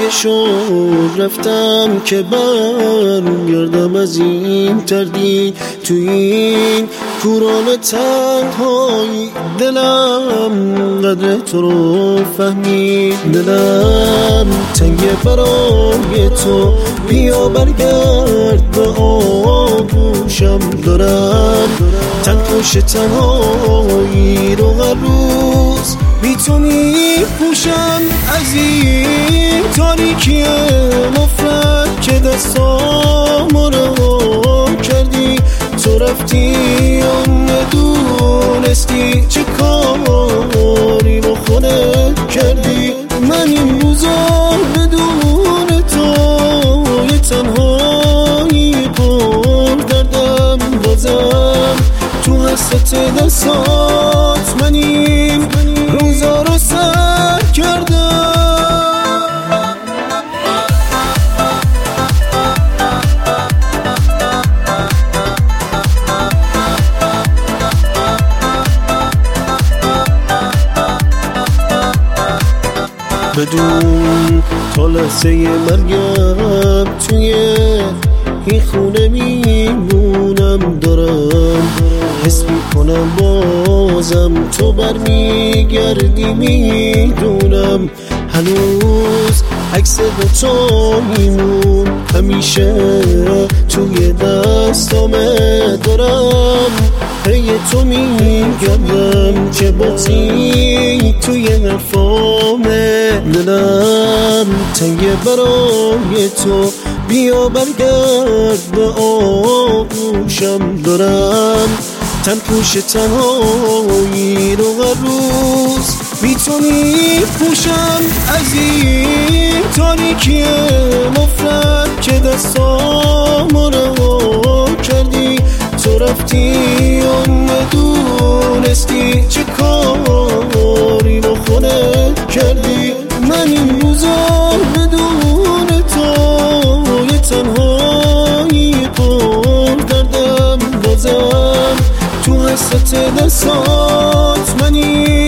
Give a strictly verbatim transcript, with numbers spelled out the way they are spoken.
که شد رفتم که برگردم از این تردید. تو این کوران تنهایی دلم قدر تو رو فهمید. دلم تنگه برای تو، بیا برگرد به آغوشم. دارم تن پشت تنهایی رو هر روز بی تو می پوشم. از این تاریکی نفرت که دستامو رها کردی. تو رفتی و ندونستی چه کاری با خودت کردی. من این روزا بدون تو یه تنهایی پر دردم. بازم تو حسرت دستات من این روزا رو سر کردم. بدون تا لحظه مرگم توی این خونه میمونم. دارم حس میکنم بازم تو برمیگردی. میدونم هنوز عکس دوتا میمون همیشه توی دستامه. دارم هی تو میگردم که باتی توی حرفامه. دلم تنگه برای تو، بیا برگرد به آغوشم. دارم تن پوش تنهایی رو هر روز بی تو می پوشم. از این تاریکی نفرت که دستامو رها کردی. تو رفتی و ندونستی چه کاری با خودت کردی. من این روزا بدون تو یه تنهایی پر دردم. بازم تو حسرت دستات من این